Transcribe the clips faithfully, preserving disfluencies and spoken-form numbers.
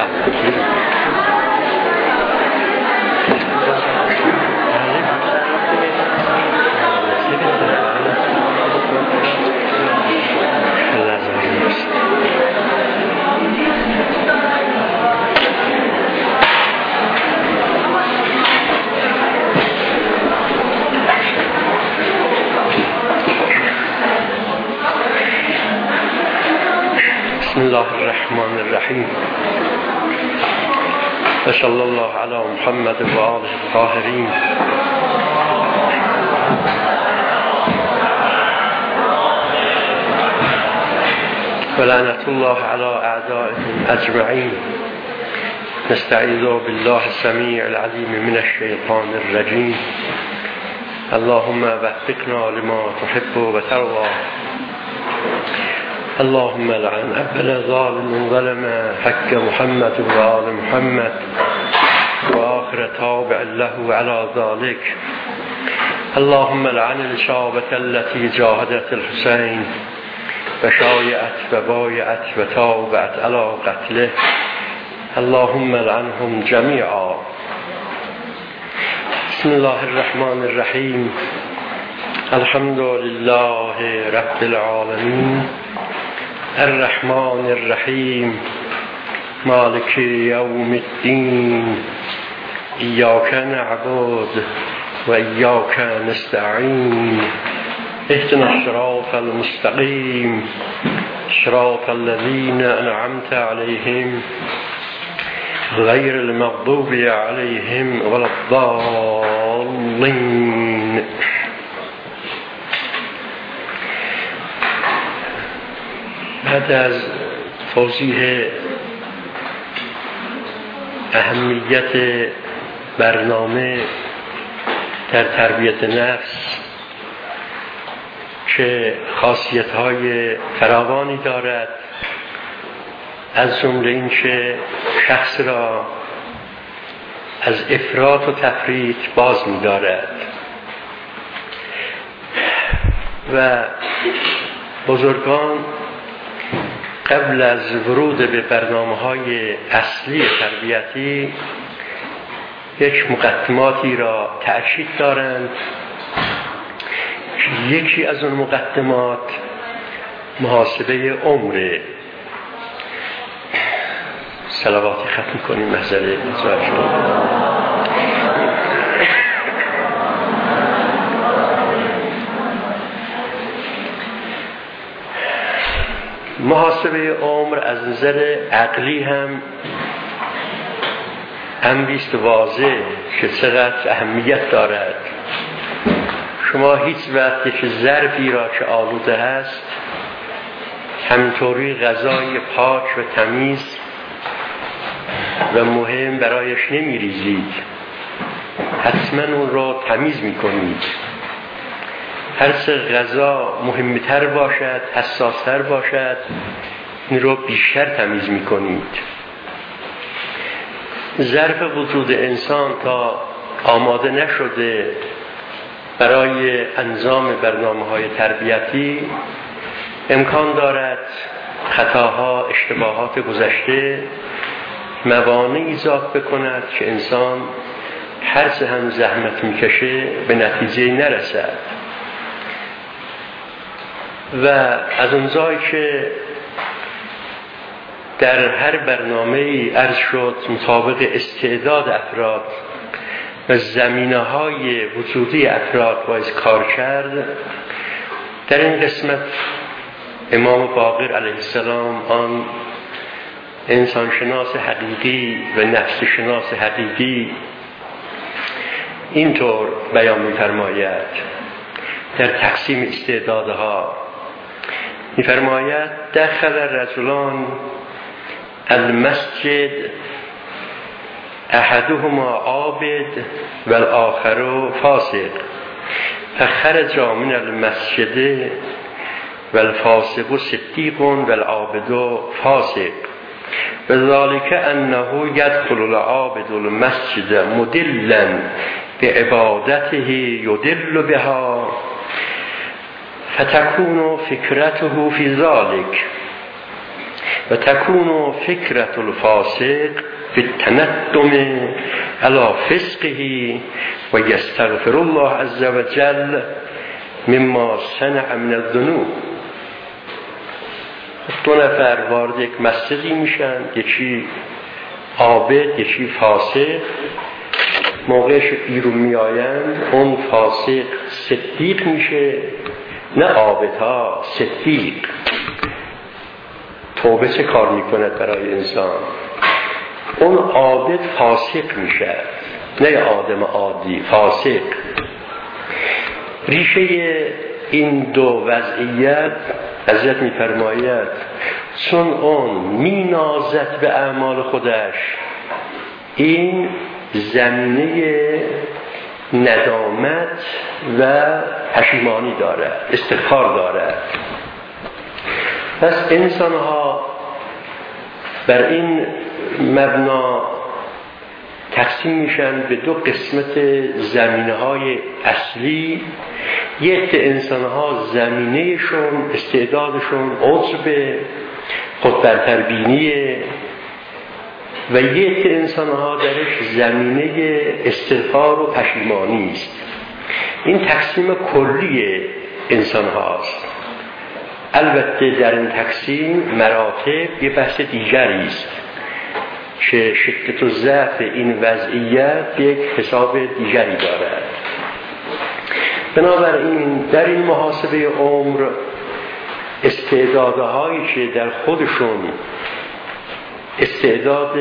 بسم الله الرحمن الرحیم و صلی الله علی محمد و آله الطاهرین. و لعنت الله علی اعدائهم اجمعین. نستعیذ بالله السمیع العلیم من الشیطان الرجیم. اللهم وفقنا لما تحب و ترضى. اللهم لعن أبل ظالم ظلم حق محمد وآل محمد وآخر تابع له على ذلك. اللهم لعن الإصابة التي جاهدت الحسين وشايعت وبايعت وتابعت على قتله. اللهم لعنهم جميعا. بسم الله الرحمن الرحيم. الحمد لله رب العالمين الرحمن الرحیم مالک یوم الدین. ایاک نعبد و ایاک نستعین. اهدنا الصراط المستقیم صراط الذین انعمت علیهم غیر المغضوب علیهم ولا الضالین. بعد از توضیح اهمیت برنامه در تربیت نفس که خاصیت‌های فراوانی دارد، از جمله این که شخص را از افراط و تفریط باز می‌دارد و بزرگان قبل از ورود به برنامه‌های اصلی تربیتی یک مقدماتی را تأکید دارند. یکی از اون مقدمات محاسبه عمره. صلواتی ختم کنیم. محضره ازای شما. محاسبه عمر از نظر عقلی هم امریست واضح که چقدر اهمیت دارد. شما هیچ وقتی که ظرفی را که آلوده هست همینطوری غذای پاک و تمیز و مهم برایش نمیریزید، حتما اون را تمیز میکنید. هر چه غذا مهمتر باشد، حساستر باشد، این رو بیشتر تمیز میکنید. ظرف وجود انسان تا آماده نشده برای انجام برنامه‌های تربیتی، امکان دارد خطاها، اشتباهات گذشته موانع ایجاد بکند که انسان هر چه هم زحمت میکشه به نتیجه نرسد. و از اونجایی که در هر برنامه‌ای عرض شد مطابق استعداد افراد و زمینه‌های وجودی افراد باید کار کرد، در این قسمت امام باقر علیه السلام آن انسان شناس حقیقی و نفس شناس حقیقی اینطور بیان می‌فرماید در تقسیم استعدادها. می‌فرماید دخل رجلان المسجد احدهما عابد و الاخر فاسق فخرج من المسجد و الفاسق صدیق و العابد فاسق وذلك انه يدخل العابد المسجد مدلا بعبادته يدل بها فتكون فكرته في ذلك و تکون فکرت الفاسق فی التندم علی فسقه و یستغفر الله عز وجل مما صنع من الذنوب. دو نفر وارد یک مسجدی میشن، یکی عابد یکی فاسق. موقعش بیرون میآیند اون فاسق صدیق میشه، نه عابدها، صدیق. توبه چه کار میکند برای انسان؟ اون عابد فاسق میشه، نه آدم عادی، فاسق. ریشه این دو وضعیت حضرت میفرماید چون اون مینازد به اعمال خودش، این زمینه ندامت و پشیمانی دارد، استغفار دارد. پس انسان ها بر این مبنا تقسیم میشن به دو قسمت زمینه های اصلی. یک انسان ها زمینه شون، استعدادشون عضو خودبرتربینیه و یک انسان ها درش زمینه استغفار و پشیمانی است. این تقسیم کلی انسان هاست. البته در این تقسیم مراتب یه بحث دیگری است که شدت و ضعف این وضعیت یک حساب دیگری دارد. بنابراین در این محاسبه عمر استعدادهایی که در خودشون استعداد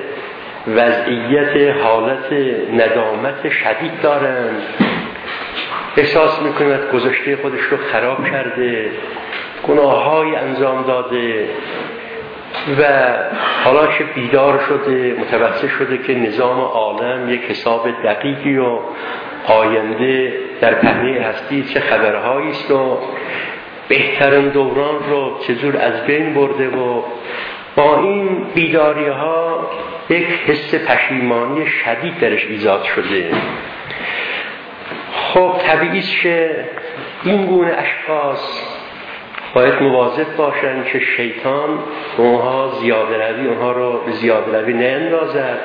وضعیت حالت ندامت شدید دارند، احساس میکند گذشته خودش رو خراب کرده، گناههای انجام داده و حالا که بیدار شده متوسل شده که نظام عالم یک حساب دقیقی و آینده در پهنه هستی چه خبرهایی است و بهترین دوران رو چجور از بین برده و با این بیداری ها یک حس پشیمانی شدید درش ایجاد شده. خب طبیعیست که این گونه اشخاص باید مواظب باشن که شیطان اونها زیاده روی اونها رو به زیاده روی ناندازد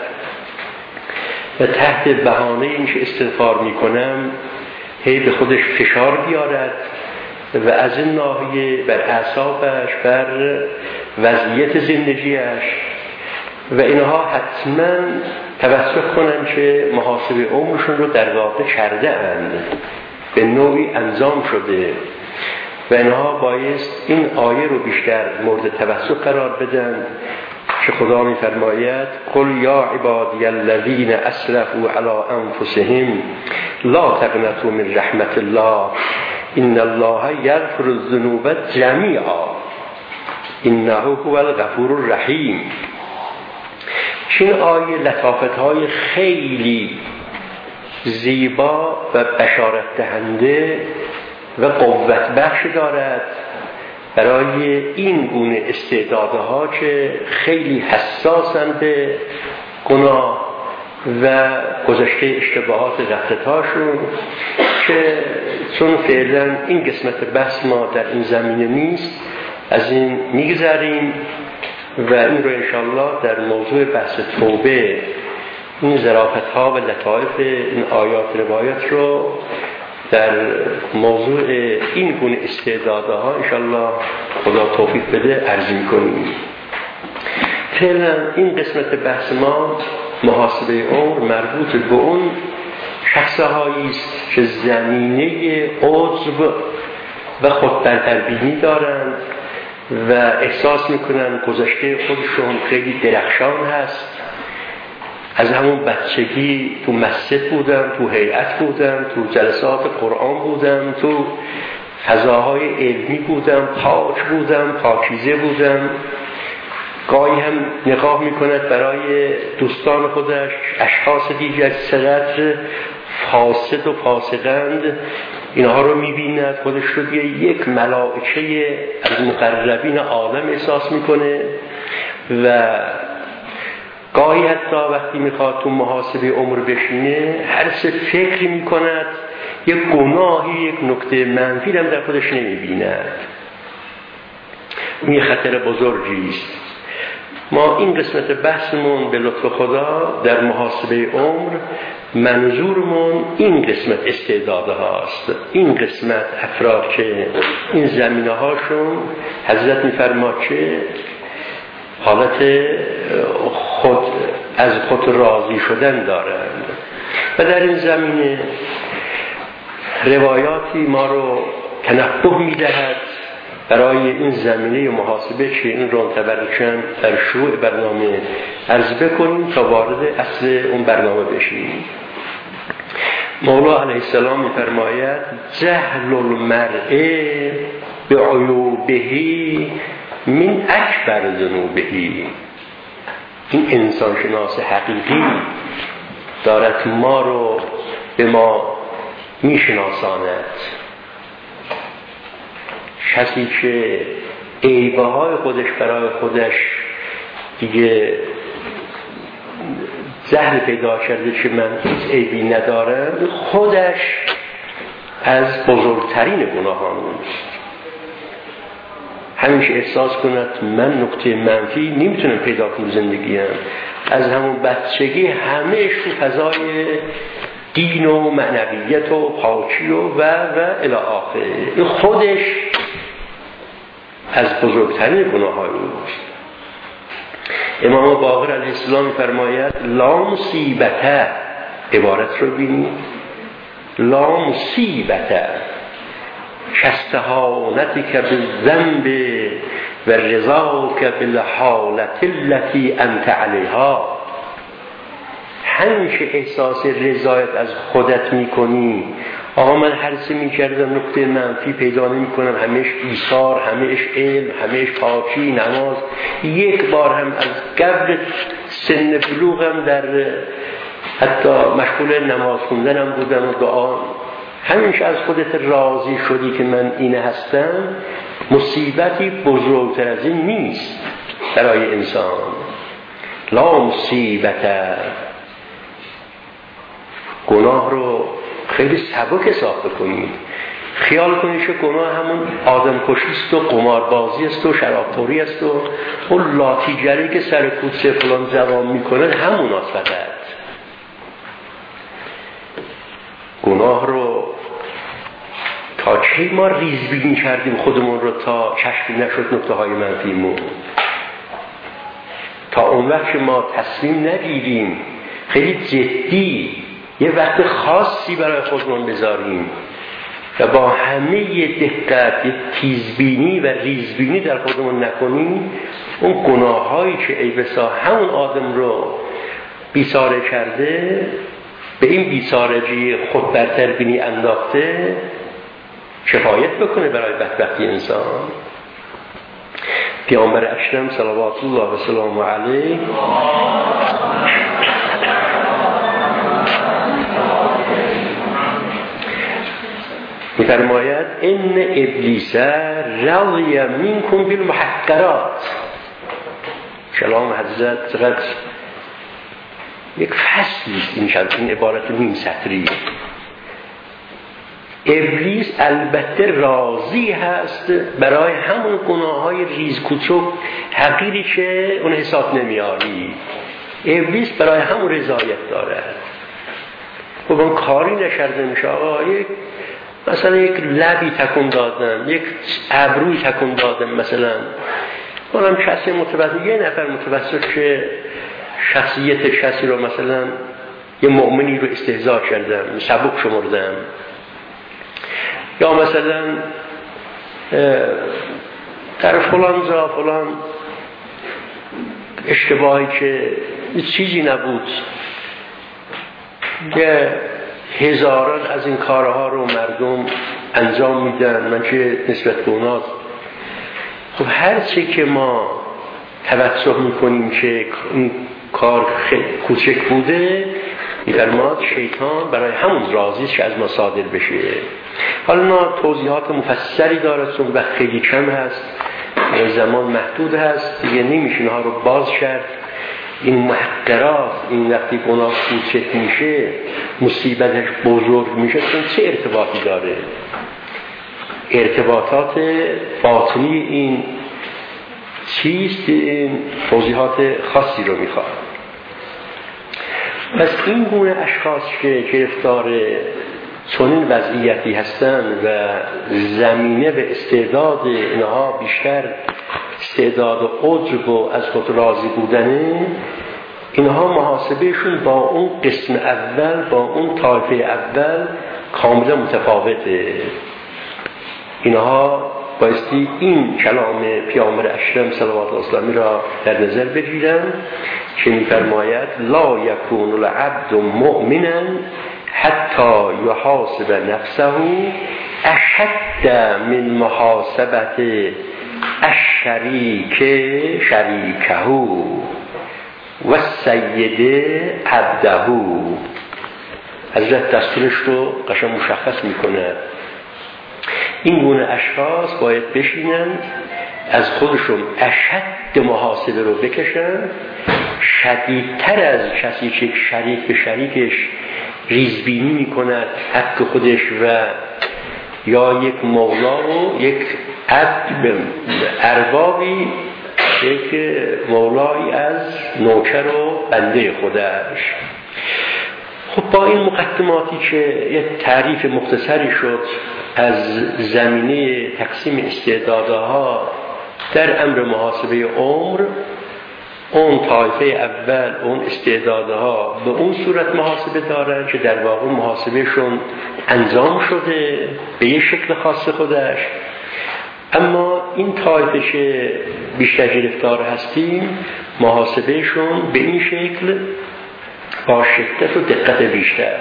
و تحت بهانه این که استغفار میکنم هی به خودش فشار بیارد و از این ناحیه بر اعصابش، بر وضعیت زندگیش و اینها حتما توسط کنن که محاسبه عمرشون رو در واقع کرده اند، به نوعی انجام شده و اینها بایست این آیه رو بیشتر مورد توسط قرار بدن که خدا می فرماید قل یا عبادی الذین اسرفوا علی انفسهم لا تقنطوا من رحمت الله ان الله یغفر الذنوب جمیعا انه هو الغفور الرحیم. این آیه لطافت‌های خیلی زیبا و بشارت دهنده و قوت بخش دارد برای این گونه استعدادها که خیلی حساسند به گناه و گذشته اشتباهات رفتارشون، که چون فعلا این قسمت بحث ما در این زمینه نیست از این میگذریم و این رو انشالله در موضوع بحث توبه این ظرافت‌ها و لطایف این آیات روایات رو در موضوع این گونه استعدادها انشالله خدا توفیق بده عرض می‌کنیم. فعلا این قسمت بحث ما محاسبه عمر مربوط به اون شخص‌هایی است که زمینه عضو و خودبرتربینی دارند و احساس میکنن گذشته خودشون خیلی درخشان هست، از همون بچگی تو مسجد بودم، تو هیئت بودم، تو جلسات قرآن بودم، تو فضاهای علمی بودم، پاک بودم، پاکیزه بودم. گاهی هم نگاه میکند برای دوستان خودش اشخاص دیگر چقدر فاسد و فاسقند، اینها رو میبیند خودش رو یک ملائکه از مقربین عالم احساس میکنه و گاهی حتی وقتی میخواد تو محاسبه عمر بشینه هر سه فکر میکند یک گناهی، یک نکته منفی هم در خودش نمیبیند. این یه خطر بزرگی است. ما این قسمت بحثمون به لطف خدا در محاسبه عمر منظورمون این قسمت استعداده هاست. این قسمت افراد که این زمینه هاشون حضرت میفرما که حالت خود از خود راضی شدن دارند و در این زمینه روایاتی ما رو تنبه میدهد برای این زمینه محاسبه که این رو تبرکن در شروع برنامه عرض بکنیم تا وارد اصل اون برنامه بشیم. مولا علیه السلام می‌فرماید جهل المرء بعیوبه من اکبر ذنوبه. این انسان شناس حقیقی دارد ما رو به ما میشناساند. کسی که عیبه های خودش برای خودش دیگه زهر پیدا کرده که من هیچ عیبی ندارم، خودش از بزرگترین گناهان است. همیشه احساس کند من نقطه منفی نمیتونم پیدا کنم زندگیم. از همون بچگی همه شو فضای دین و معنویت و پاکی و و و الی آخر. این خودش از بزرگترین گناهان است. امام باقر علیه السلام می‌فرماید لا مصیبت، عبارت رو ببینید، لا مصیبت کاستهانتک بالذنب و رضاک بالحالة التي انت علیها. همیشه احساس رضایت از خودت میکنی. آقا من هر چی میکردم نقطه منفی پیدا نمیکنم، همیش ایثار، همیش علم، همیش پاکی، نماز. یک بار هم از قبل سن بلوغم در حتی مشغول نماز خوندنم بودم و دعا. همیشه از خودت راضی شدی که من اینه هستم. مصیبتی بزرگتر از این نیست برای انسان. لا مصیبت. گناه رو خیلی سبک حساب بکنید. خیال کنید که گناه همون آدم کشیست و قماربازی است و شرابخوری است و اون لاتیگری که سر کوچه فلان جوان میکنه همون است. فقط گناه رو تا کی ما ریزبینی کردیم خودمون رو تا کشف نشد نقطه های منفیمون. تا اون وقت که ما تصمیم نگیریم خیلی جدی یه وقت خاصی برای خودمون بذاریم و با همه دقت یه تیزبینی و ریزبینی در خودمون نکنیم، اون گناهایی که ای بسا همون آدم رو بیساره کرده، به این بیسارگی خود برتر بینی انداخته، کفایت بکنه برای بدبختی انسان. پیامبر اکرم صلوات الله و سلام علیه می‌فرماید ان ابلیس رضی منکم بالمحقرات. کلام حضرت چقدر یک فصلی است این شد، این عبارت نیم سطری. ابلیس البته راضی هست برای همون گناه‌های ریز کوچک حقیری که اون حساب نمیاری. ابلیس برای همون رضایت دارد. خب اون کاری نکرده میشه آقا، یک مثلا یک لبی تکون دادم، یک ابروی تکون دادم، مثلا اونم کسی متوسط، یه نفر متوسط که شخصیت کسی رو مثلا یه مؤمنی رو استهزا کردم، سبک شمردم، یا مثلا در فلان جا فلان اشتباهی که چیزی نبود، که هزاران از این کارها رو مردم انجام میدن، من که نسبت به اوناست. خب هر چی که ما توجه میکنیم که این کار خیلی کوچک بوده، می‌فرماد شیطان برای همون راضیست که از ما صادر بشه. حالا نه توضیحات مفصلی داره چون وقت خیلی کم هست، زمان محدود هست، دیگه نمیشه اینها رو باز کرد. این محقرات، این وقتی گناه کوچک میشه مصیبتش بزرگ میشه، چون چه ارتباطی داره؟ ارتباطات باطنی این چیست این توضیحات خاصی رو میخواد. پس این گونه اشخاص که گرفتار چنین وضعیتی هستند و زمینه به استعداد اینها بیشتر استعداد و عجب و از خود راضی بودنه، اینها محاسبهشون با اون قسم اول، با اون طایفه اول کاملا متفاوته. اینها بایستی این کلام پیامبر اکرم صلوات الله علیه را در نظر بگیرن که می‌فرماید لا یکون العبد مؤمنا حتی یحاسب نفسه اشد من محاسبت الشریک شریکه و سید عبده. حضرت دستورش رو قشنگ مشخص میکنه. این گونه اشخاص باید بشینن از خودشون اشد محاسبه رو بکشن، شدیدتر از کسی که شریک به شریکش ریزبینی میکند حق خودش و یا یک مولا و یک عبد اربابی، یک مولایی از نوکر و بنده خودش. خب با این مقدماتی که یک تعریف مختصری شد از زمینه تقسیم استعدادها در امر محاسبه عمر، اون طایفه اول اون استعدادها به اون صورت محاسبه دارن که در واقع محاسبهشون انجام شده به یک شکل خاص خودش، اما این طایفه که بیشتر گرفتار هستیم محاسبهشون به این شکل با شدت و دقت بیشتر.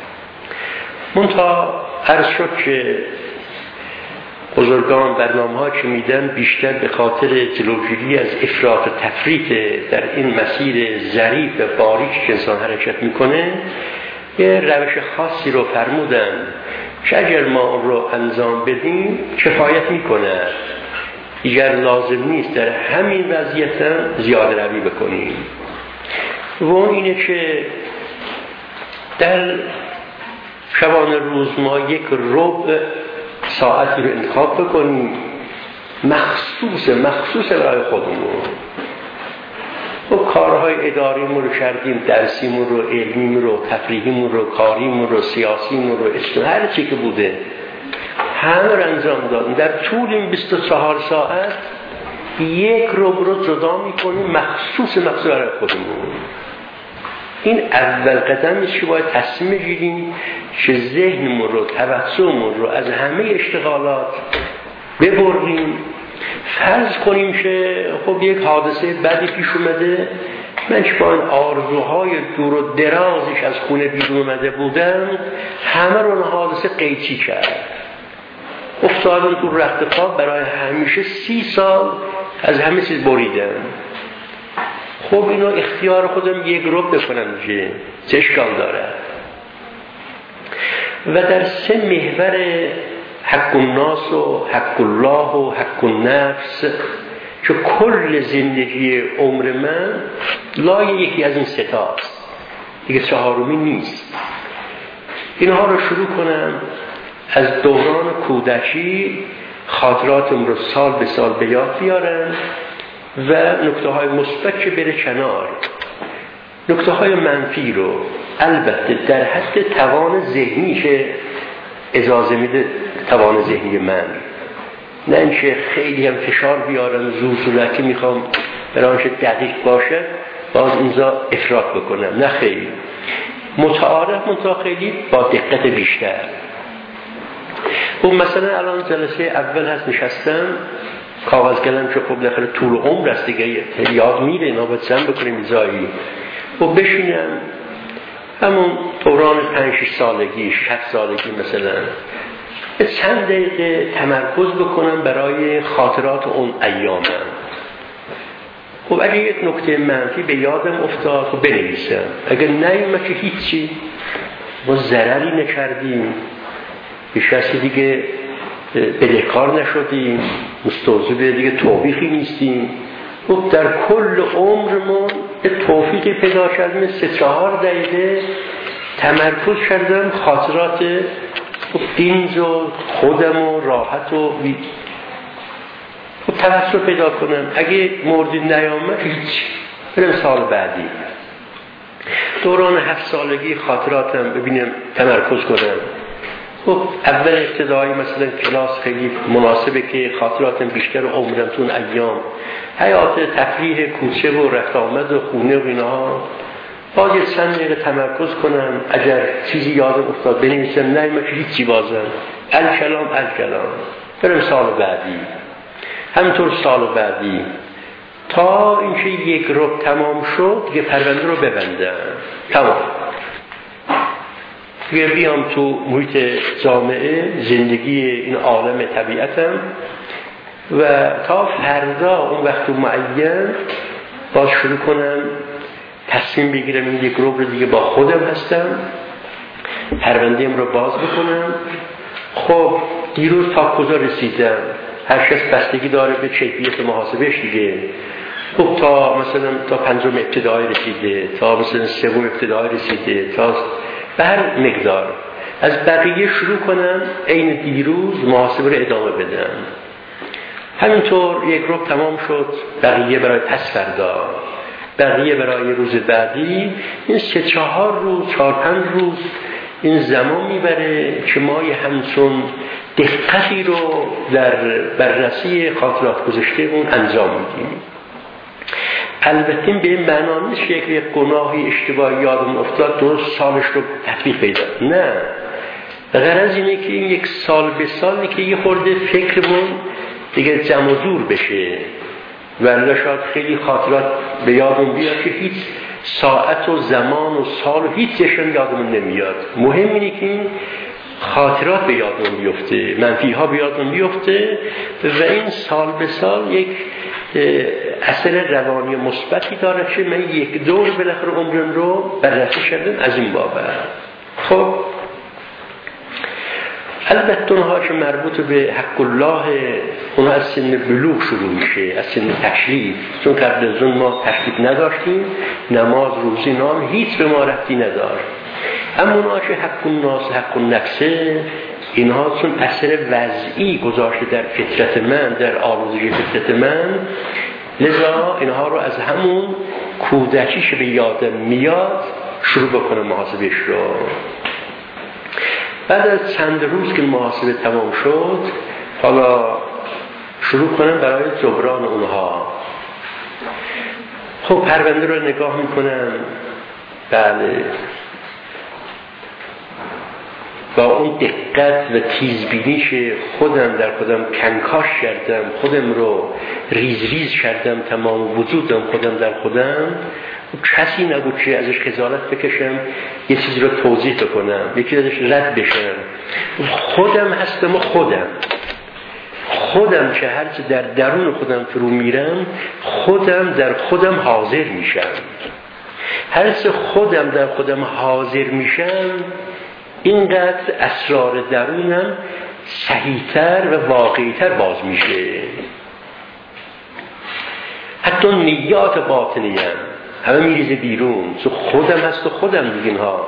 منتها عرض شد که بزرگان برنامه ها که میدن بیشتر به خاطر جلوگیری از افراط و تفریط در این مسیر ظریف و باریک که انسان حرکت میکنه یه روش خاصی رو فرمودن که اگر ما اون رو انجام بدیم کفایت میکنه، دیگر لازم نیست در همین وضعیت هم زیاده روی بکنیم. و اون اینه که در شبانه روز ما یک ربع ساعتی رو انتخاب بکنیم مخصوص مخصوص برای خودمون. خب کارهای اداریمون رو کردیم، درسیمون رو، علمیمون رو، تفریحیمون رو، کاریمون رو، سیاسیمون رو، اجتماعی هر چی که بوده همه رو انجام دادیم. در طول این بیست و چهار ساعت یک ربع رو جدا میکنیم مخصوص مخصوص برای خودمون. این اول قدمی که باید تصمیم بگیریم که ذهنمون رو، توسعمون رو از همه اشتغالات ببریم. فرض کنیم که خب یک حادثه بدی پیش اومده، من که با این آرزوهای دور و درازش از خونه بیرون اومده بودم همه رو این حادثه قیچی کرد، افتادم تو رخت خواب، برای همیشه سی سال از همه چیز بریدم. خب اینو اختیار خودم یک رب بکنم که چه اشکال داره. و در سه محور حق الناس و حق الله و حق النفس که کل زندگی عمر من لای یکی از این ستاست، دیگه چهارمی نیست. اینها رو شروع کنم از دوران کودکی، خاطراتم رو سال به سال به یاد بیارم و نکته های مثبت که بره کنار، نکته های منفی رو البته در حد توان ذهنی که اجازه میده، توان ذهنی من، نه اینکه خیلی هم فشار بیارم زور زورکی میخوام برایش دقیق باشه باز اینجا افراط بکنم، نه خیلی متعارف منطقه خیلی با دقت بیشتر. خب مثلا الان جلسه اول هست نشستم، کاغذ کلم که خب داخل طول عمر است دیگه یاد میره، اینا باید سم بکنیم ایزایی و بشینم همون دوران پنج شش سالگی شش سالگی مثلا چند دقیقه تمرکز بکنم برای خاطرات اون ایامم. خب اگه یک نکته منفی به یادم افتاد خب بنویسم، اگر نیومد که هیچی، ما ضرری نکردیم، به شخصی دیگه بدهکار نشدیم، مستوجب دیگه توفیقی نیستیم. خب در کل عمرمون توفیقی پیدا کردیم، سه چهار دقیقه تمرکز کردم خاطرات دینج و خودم و راحت و بی... خب توسل پیدا کنم. اگه موردی نیامد هیچ، برم سال بعدی. دوران هفت سالگی خاطراتم ببینم تمرکز کنم. خب اول ابتدایی مثلا کلاس خیلی مناسبه که خاطراتم بیشتر عمرم تون ایام حیات تفریح کوچه و رفت آمد و خونه و اینها، باید یه چند دقیقه تمرکز کنم. اگر چیزی یادم افتاد بنویسم، نه من هیچی بازم الکلام الکلام برم سال بعدی، همینطور سال بعدی، تا اینکه یک رب تمام شد دیگه پرونده رو ببندم. تمام دیگه بیام تو محیط جامعه زندگی این عالم طبیعتم و تا فردا اون وقت معین باز شروع کنم تصمیم بگیرم این یک رب رو دیگه با خودم هستم، پرونده‌ام رو باز بکنم. خب دیروز تا کجا رسیدم؟ هر کس بستگی داره به کیفیت محاسبهش دیگه. خب تا مثلا تا پنجم ابتدایی رسیده، تا مثلا سوم ابتدایی رسیده، تا به هر مقدار از بقیه شروع کنم عین دیروز محاسبه رو ادامه بدم. همینطور یک رب تمام شد، بقیه برای پس فردا، بقیه برای روز بعدی. این سه چهار روز چهار پنج روز این زمان میبره که ما یه همچون دقتی رو در بررسی خاطرات گذشته اون انجام میدیم. البته به این معنا نیست که یک گناهی اشتباهی یادم افتاد درست سالش رو تطبیق پیدا، نه. غرض اینه که این یک سال به سالی که یه خورده فکرمون دیگه جمع و جور بشه. ولی شاید خیلی خاطرات به یادم بیاد که هیچ ساعت و زمان و سال و هیچ چشم یادمون نمیاد. مهم اینه که این خاطرات به یادمون بیفته، منفی ها به یادمون بیفته و این سال به سال یک اثر روانی مثبتی داره که من یک دور بالاخره عمرم رو بررسی کردم از این بابت. خب البته اونها که مربوط به حق الله اونها از سن بلوغ شروع میشه، از سن تکلیف، چون قبل از اون ما تکلیف نداشتیم، نماز روزی نام هیچ به ما ربطی نداشت. اما اونها که حق الناس حق النفسه، اینها چون اثر وضعی گذاشته در فطرت من، در آلودگی فطرت من، لذا اینها رو از همون کودکیش به یادم میاد شروع بکنم محاسبهش رو. بعد از چند روز که محاسبه تمام شد، حالا شروع کنم برای جبران اونها. خب پرونده رو نگاه میکنم، بله با اون دقت و تیزبینیش خودم در خودم کنکاش کردم، خودم رو ریز ریز کردم، تمام وجودم خودم در خودم. کسی نبود که ازش خجالت بکشم، یه چیزی رو توضیح بکنم، یکی ازش رد بشم. خودم هستم و خودم خودم که هرچه در درون خودم فرو میرم، خودم در خودم حاضر میشم. هرچه خودم در خودم حاضر میشم، اینقدر اسرار درونم صحیح‌تر و واقعی‌تر باز میشه. حتی نیات باطنیم همه میریزه بیرون، چون خودم هست و خودم دیگه ها.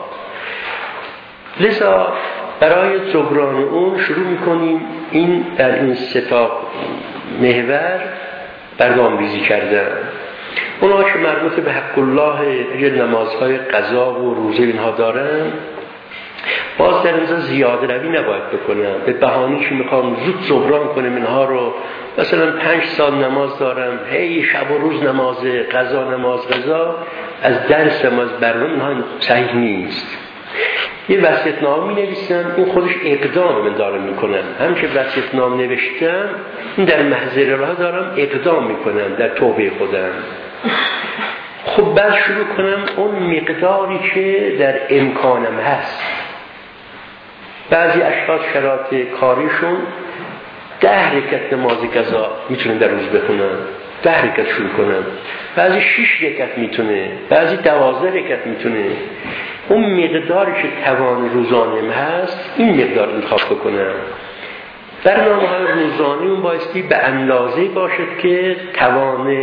لذا برای جبران اون شروع میکنیم این در این سه تا محور برنامه ریزی کردن. اونها که مربوط به حق الله، اگر نمازهای قضا و روزه اینها دارن، باز در اینجا زیاده روی نباید بکنم. به بهانه‌ای که میخوام زود جبران کنم اینها رو، مثلا پنج سال نماز دارم، هی شب و روز نماز قضا نماز قضا، از درسم از برنامه اینها صحیح نیست. یه وصیت‌نامه می‌نویسم، این خودش اقدام من دارم میکنم. هم که وصیت‌نامه نوشتم، این در محضر الله دارم اقدام میکنم در توبه خودم. خب بعد شروع کنم اون مقداری که در امکانم هست. بعضی اشخاص شرایط کاریشون ده رکعت نماز قضا میتونن در روز بخونن، ده رکعت شروع کنن. بعضی شش رکعت میتونه، بعضی دوازده رکعت میتونه. اون مقداری که توان روزانم هست، این مقدار انتخاب بکنم. برنامه‌های روزانه اون بایستی به اندازه باشد که توان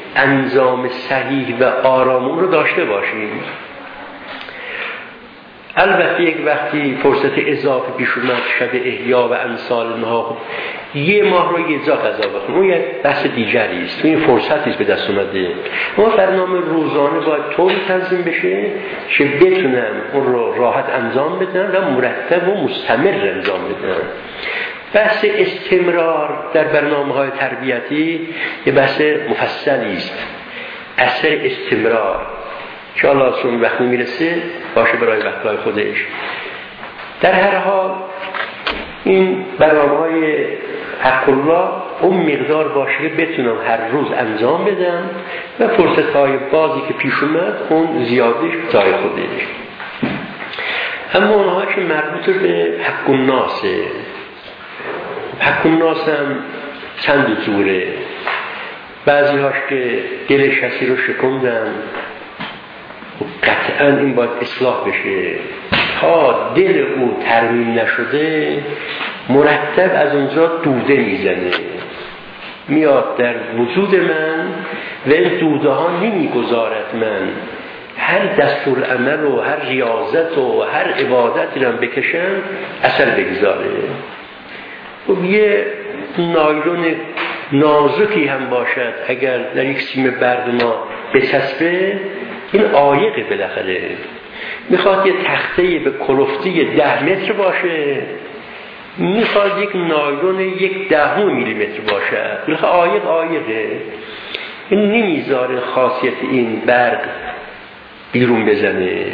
انجام صحیح و آرام رو داشته باشیم. البته یک وقتی فرصت اضافه پیش اومد، شب احیا و امثال اینها، یه ماه رو یه جا غذا بخورم، اون یک بحث دیگری است، این فرصتی است به دست اومده. اما برنامه روزانه باید طوری تنظیم بشه که بتونم اون رو راحت انجام بدم و مرتب و مستمر انجام بدم. بحث استمرار در برنامه‌های تربیتی یه بحث مفصلی است. اثر استمرار که الله سون وقتی میرسه باشه برای وقتهای خودش. در هر حال این برنامه‌های حق الله اون مقدار باشه که بتونم هر روز انجام بدم و فرصت‌های بازی که پیش اومد اون زیادش جای خودش. اما اونها که مربوط به حق الناسه، حق الناس هم چند جوره. بعضی هاش که دل کسی رو شکندن قطعا این باید اصلاح بشه. تا دل او ترمیم نشده مرتب از اونجا دوده میزنه، میاد در وجود من و این دوده ها نمیگذارد من هر دستور عمل و هر ریاضت و هر عبادتی رو بکشم اثر بگذاره. خب یه نایلون نازکی هم باشد اگر در یک سیم برق ما بچسبه این عایقه، بالاخره میخواد یه تخته به کلفتی ده متر باشه، میخواد یک نایلون یک دهم میلی متر باشه، میخواد عایق عایقه، این نمیذاره خاصیت این برق بیرون بزنه.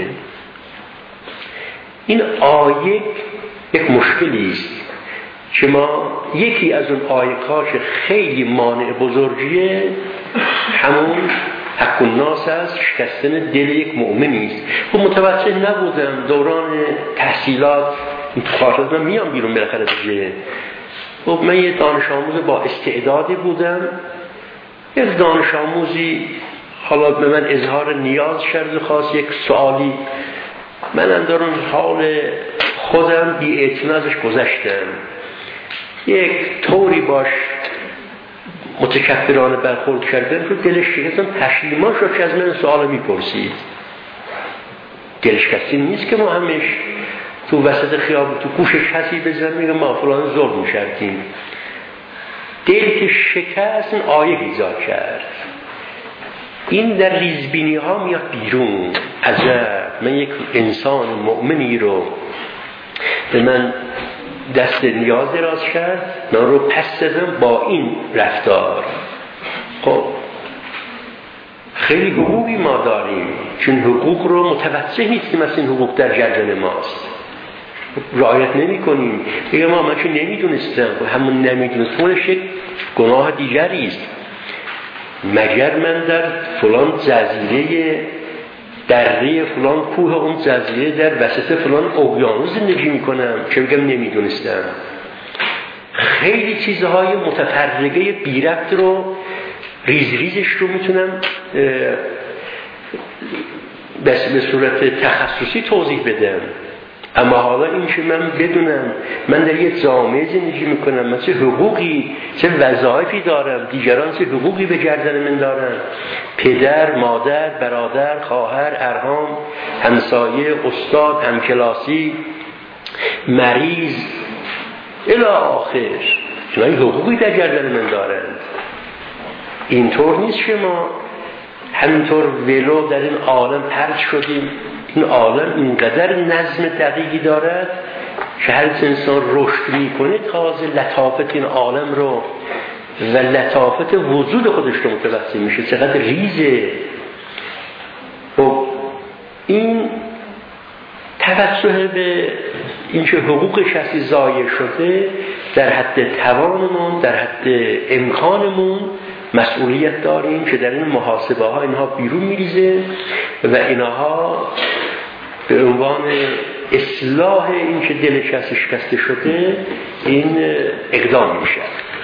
این عایق یک مشکلی است که ما یکی از اون عایق‌هاش خیلی مانع بزرگیه، همون حق الناس است، شکستن دل یک مؤمنی است. خب متوجه نبودم دوران تحصیلات این خاطرات من میام بیرون بالاخره دیگه. خب من یه دانش آموز با استعدادی بودم، یک دانش آموزی حالا به من اظهار نیاز کرد، خواست یک سوالی، من در اون حال خودم بی اعتنازش گذشتم، یک طوری باش متکبرانه برخورد کردن که دلش شکستم، پشیمان شد که از من سوال میپرسید. دلش کسی نیست که ما همش تو وسط خیابون تو گوشش کسی بزن میگه ما فلان ظلم کردیم. دل که شکست این آیه ایجاد کرد. این در ریزبینی ها میاد بیرون. عجب، من یک انسان مؤمنی رو به من دست نیاز دراز کرد، من رو پس دادم با این رفتار. خب خیلی حقوقی ما داریم، چون حقوق رو متوجه نیستیم از این حقوق در گردن ماست، رعایت نمی کنیم. دیگه ما من چون نمیدونستم، همون نمیدونستمش یک گناه دیگری است. مگر من در فلان جزیره دره فلان کوه اون جزیره در وسط فلان اقیانوس زندگی میکنم که بگم نمیدونستم؟ خیلی چیزهای متفرقه بی ربط رو ریز ریزش رو میتونم بس به صورت تخصصی توضیح بدم. اما حالا این که من بدونم من در یک جامعه زندگی میکنم، من چه حقوقی چه وظایفی دارم، دیگران چه حقوقی به گردن من دارن، پدر، مادر، برادر، خواهر، ارحام، همسایه، استاد، همکلاسی، مریض الی آخر، چون حقوقی در گردن من دارن. اینطور نیست که ما همینطور ولو در این عالم پرت شدیم. این عالم اینقدر نظم دقیقی دارد که هر انسان رشد میکنه تازه لطافت این عالم رو و لطافت وجود خودش رو متوجه میشه، چقدر ریزه. و این توجه به این که حقوق شخصی ضایع شده در حد توانمون، در حد امکانمون مسئولیت داریم که در این محاسبه ها اینها بیرون میریزه و اینها به عنوان اصلاح این که دل کسی شکسته شده این اقدام میشه.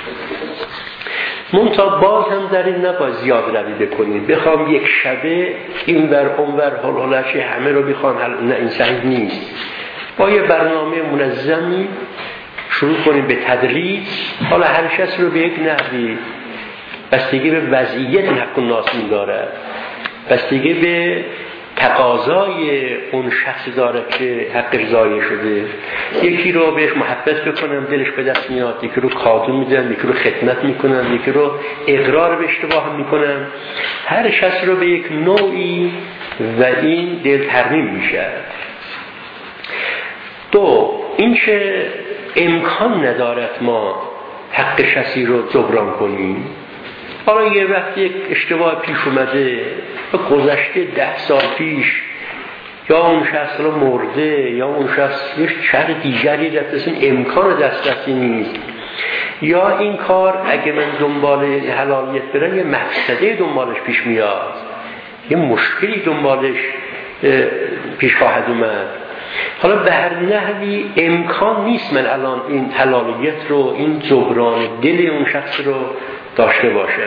منتها باز هم در این نباید زیاد روی بکنیم، بخوام یک شبه این ور اون ور حال حالش همه رو بخوام، نه این صحیح نیست. با یه برنامه منظمی شروع کنیم به تدریج، حالا هر شخص رو به یک نحوی بستگی به وضعیت حق الناس داره، بستگی به تقاضای اون شخص داره که حقش ضایع شده. یکی رو بهش محبت بکنم دلش به دست میاد، یکی رو کادو میدم، یکی رو خدمت میکنم، یکی رو اقرار به اشتباه میکنم. هر شخص رو به یک نوعی و این دل ترمیم میشه. دو، این که امکان ندارد ما حق شخصی رو جبران کنیم. حالا یه وقت یک اشتباه پیش اومده و گذشته ده سال پیش، یا اون شخص رو مرده یا اون شخص یک شر دیگری رفت، این امکان دسترسی نیست، یا این کار اگه من دنبال حلالیت برم یه مفسده دنبالش پیش میاد، یه مشکلی دنبالش پیش خواهد اومد. حالا به هر نحوی امکان نیست من الان این حلالیت رو، این جبران دل اون شخص رو داشته باشم.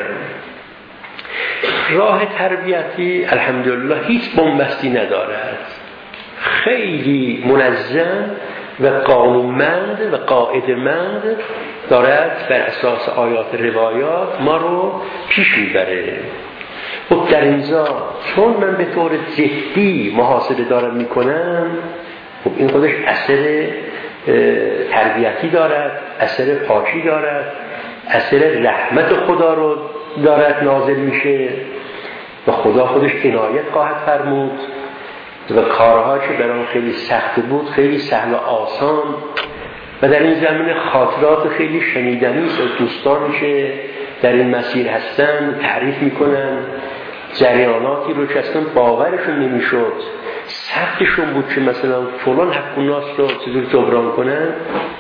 راه تربیتی الحمدلله هیچ بنبستی ندارد، خیلی منظم و قانونمند و قاعده‌مند دارد، بر اساس آیات روایات ما رو پیش میبره. خب در اینجا چون من به طور جدی محاسبه دارم میکنم، خب این خودش اثر تربیتی دارد، اثر پاکی دارد، اثر رحمت خدا رو دارد نازل میشه و خدا خودش عنایت خواهد فرمود و کارها که برام خیلی سخت بود خیلی سهل و آسان. و در این زمینه خاطرات خیلی شنیدنی از دوستانی که در این مسیر هستن تعریف میکنن، جریاناتی رو که اصلا باورشون نمیشد، سختشون بود که مثلا فلان حق الناس رو چطور جبران کنن.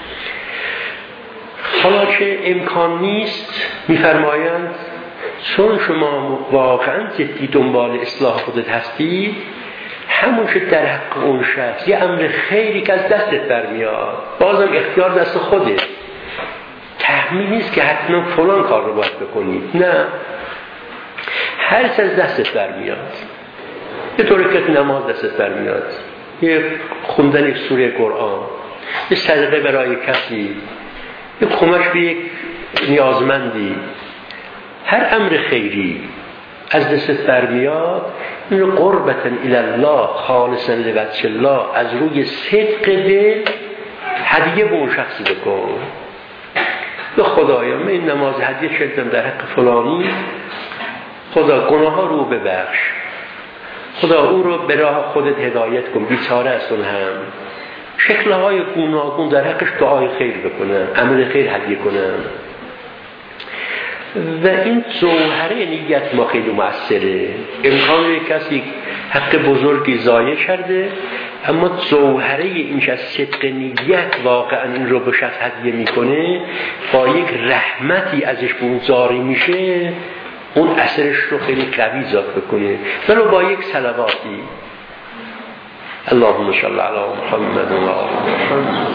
حالا که امکان نیست میفرمایند چون شما واقعا جدی دنبال اصلاح خودت هستی، همون که در حق اون شخص یه امر خیری که از دستت برمیاد، بازم اختیار دست خودت، تحمیل نیست که حتما فلان کار رو باید بکنی، نه، هر چیز از دستت برمیاد. یه طوری که نماز دستت برمیاد، یه خوندن یک سوره قرآن، یه صدقه برای کسی، یه کمک به یک نیازمندی، هر امر خیری از دستت برمیاد، این قربتاً الی الله خالصاً لوجه الله، از روی صدق دل هدیه به اون شخصی بکن. به خدایا من این نماز هدیه کردم در حق فلانی، خدا گناه ها رو ببخش، خدا او رو به راه خودت هدایت کن، بیچاره است اون هم، شکل‌های گوناگون در حقش دعای خیر بکنم، عمل خیر هدیه کنم. و این جوهره نیت ما خیلی مؤثره. امکان یک کسی حق بزرگی ضایع کرده، اما جوهره این که از صدق نیت واقعا این رو به شخص هدیه میکنه، با یک رحمتی ازش به اون جاری میشه، اون اثرش رو خیلی قوی ذات بکنه. ولو با یک صلواتی اللهم صل علی محمد و آل محمد،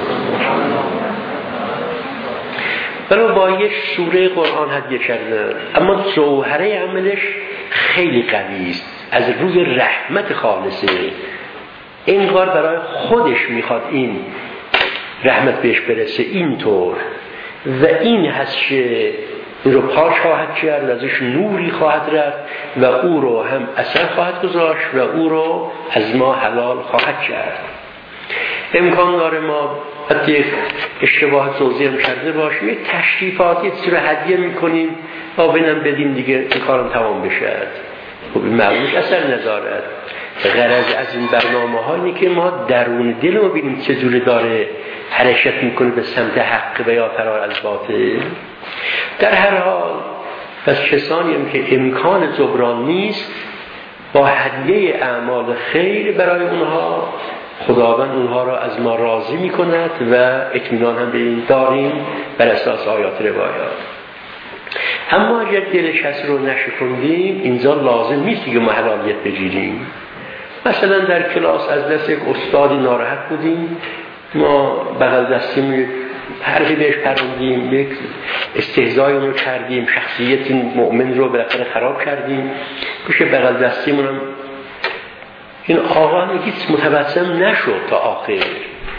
ولو با یک سوره قرآن هدیه کردن، اما جوهره عملش خیلی قوی است، از روی رحمت خالصه، اینقدر برای خودش میخواد این رحمت بهش برسه اینطور، و این هست که این رو پاک خواهد کرد، ازش نوری خواهد رفت و او رو هم اثر خواهد گذاشت و او رو از ما حلال خواهد کرد. امکان داره ما حتی اشتباه توضیح هم کرده باشیم، یک تشریفاتی رو هدیه میکنیم و بینم بدیم دیگه این کارم تمام بشه. خب این معلومش اثر ندارد. غرض از این برنامه هایی که ما درون دل رو ببینیم چجوری داره حرکت میکنه به سمت حق و یا فرار از باطل. در هر حال پس کسانی هم که امکان جبران نیست، با هدیه اعمال خیر برای اونها خداوند اونها را از ما راضی میکند و اطمینان هم به این داریم بر اساس آیات روایات. اما اگر دل کسی رو نشکندیم، اینجا لازم نیست که ما حلالیت بگیریم. مثلا در کلاس از دست یک استادی ناراحت بودیم، ما بغل دستیم حرفی بهش پروندیم، یک استهزای اون رو کردیم، شخصیت مؤمن رو بالاخره خراب کردیم، پیش بغل دستیمون هم این آقا هیچ متبسم نشد تا آخر.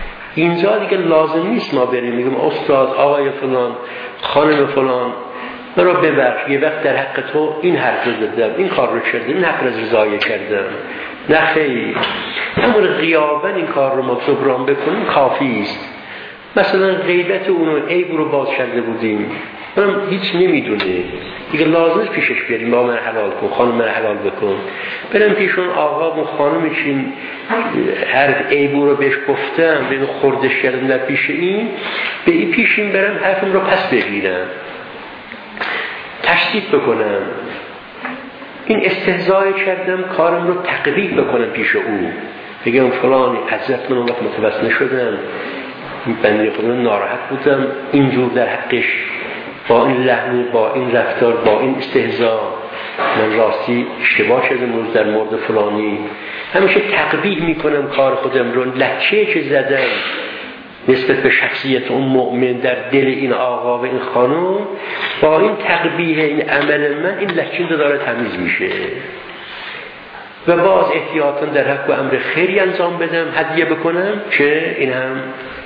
اینجا دیگه لازم نیست ما بریم میگم استاد، آقای فلان، خانم فلان، مرا ببخش، یه وقت در حق تو این حرف رو زدم، این کار رو کردم، این حق رو ضایع کردم. نه خیر، همون غیاباً این کار رو ما جبران بکنیم کافی است. مثلا غیبت اونو عیب رو باز کرده بودیم، منم هیچ نمیدونه دیگه، لازمش پیشش بیاریم با من حلال کن، خانم من حلال بکن. برم پیشون آقا و خانم چین هر عیبو رو بهش گفتم، به خوردش کردم در پیش این، به این پیشین برم حرفم رو پس بگیرم، تشدید بکنم، این استهزای کردم کارم رو تقریب بکنم پیش او، بگم فلانی عزت من اون وقت متوسط نشدم، بنده خدا ناراحت بودم، اینجور در حقش با این لحن، با این رفتار، با این استهزا من راستی اشتباه کردم در مورد فلانی. همیشه تقبیح میکنم کار خودم رو، لکه که زدم نسبت به شخصیت اون مؤمن در دل این آقا و این خانم، با این تقبیح این عمل من این لکه رو داره تمیز میشه. و باز احتیاطاً در حق و امر خیری انجام بدم، هدیه بکنم که این هم.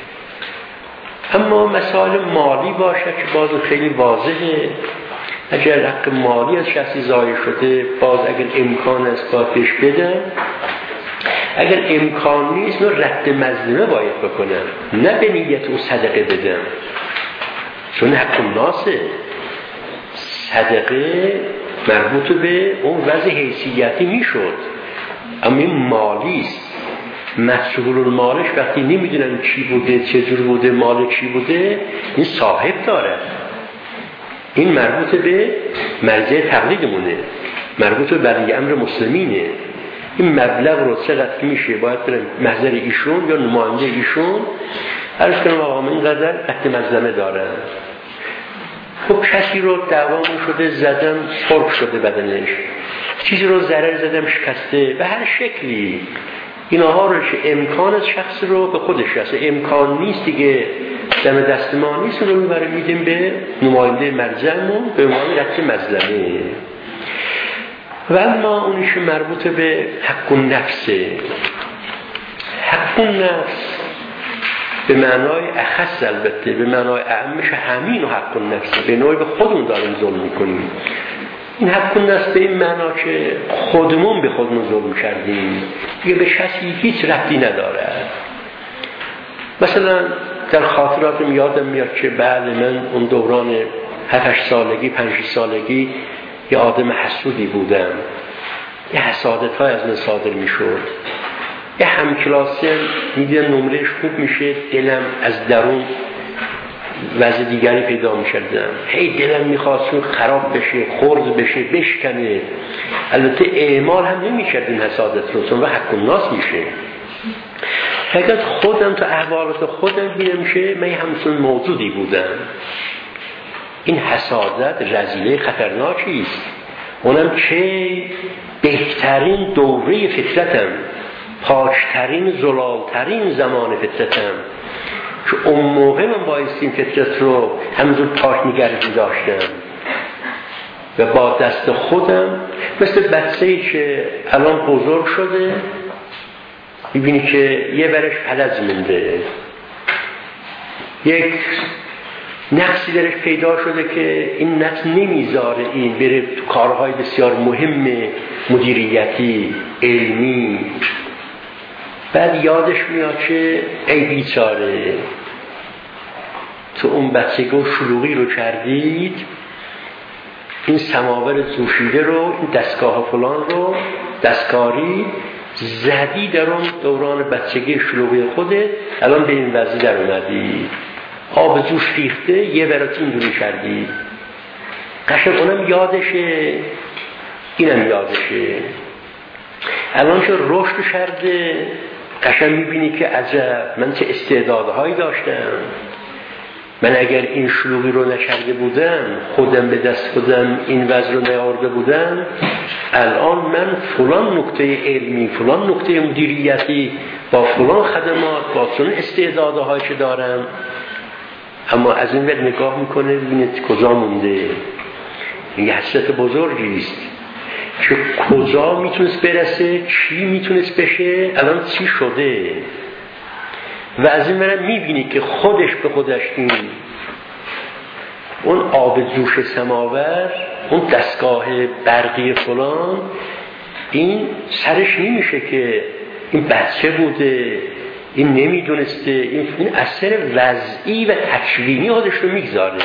اما مسائل مالی باشه که باز خیلی واضحه، اگر حق مالی از شخصی ضایع شده، باز اگر امکان است باتش بدم، اگر امکان نیست نو رد مظلمه باید بکنم، نه به نیت او صدقه بدم، چون حق الناسه. صدقه مربوط به اون وضع حیثیتی میشد، اما این مالی است. مسئول المالش وقتی نمیدونن چی بوده، چجور بوده، مال چی بوده، این صاحب داره. این مربوط به مرجع تقلیدمونه، مربوط به بلی امر مسلمینه. این مبلغ رو چقدر میشه باید برن محضر ایشون یا نماینده ایشون عرض کنم آقا من اینقدر عهد مظلمه دارن. خب کسی رو دعوامون شده زدم سرخ شده بدنش، چیزی رو ضرر زدم شکسته، به هر شکلی اینها رو که امکان از شخص رو به خودش هست، امکان نیست دیگه دم دست ما نیست، رو میبره میدیم به نماینده مرجعمون به عنوان رد مظلمه. و اما اونیش مربوط به حق النفسه. حق النفس به معنای اخص، البته به معنای اعمش همین و حق النفسه، به نوعی به خودمون داریم ظلم میکنیم. این حق النفس به این معنا که خودمون به خودمون ظلم کردیم، دیگه به کسی هیچ ربطی نداره. مثلا در خاطراتم یادم میاد که بله من اون دوران هفت سالگی پنج سالگی یه آدم حسودی بودم، یه حسادت های از من صادر میشد. یه همکلاسی میدیدم نمرهش خوب میشه، دلم از درون وضع دیگری پیدا می‌کردم، هی دلم می‌خواست خراب بشه، خرد بشه، بشکنه. البته اعمال هم نمی‌کردیم حسادت رو، چون حق الناس میشه. فقط خودم تو احوالات خودم دیدم که من همچون موجودی بودم. این حسادت رذیله خطرناکی است. اونم که بهترین دوره فطرتم، پاکترین زلالترین زمان فطرتم، که اون موقع من بایستی این فطرت رو همزون پاک نگردی داشتم و با دست خودم مثل بچه‌ای که الان بزرگ شده میبینی که یه برش فلج مونده، یک نقصی درش پیدا شده که این نقص نمیذاره این بره تو کارهای بسیار مهم مدیریتی علمی. بعد یادش میاد که ای بیچاره تو اون بچگی و شلوغی رو کردید، این سماور جوشیده رو، این دستگاه فلان رو دستکاری زدی در اون دوران بچگی شلوغی خودت، الان به این وضعی در اومدی، آب جوش ریخته یه برات اینجوری کردی. قشنگ اونم یادشه، اینم یادشه. الان که رشد کرده قشنگ میبینی که عجب من چه استعدادهایی داشتم. من اگر این شلوغی رو نکرده بودم، خودم به دست خودم این وضع رو نیاورده بودم، الان من فلان نکته علمی، فلان نکته مدیریتی، با فلان خدمات، با چون استعدادهایی که دارم. اما از این ور نگاه میکنه ببینید کجا مونده. این حسرت بزرگی است که کجا میتونست برسه، چی میتونست بشه، الان چی شده. و از این ور میبینی که خودش به خودش این اون آب جوش سماور، اون دستگاه برقی فلان، این سرش نمیشه که این بچه بوده، این نمیدونسته، این, این اثر وضعی و تکوینی خودش رو میگذاره.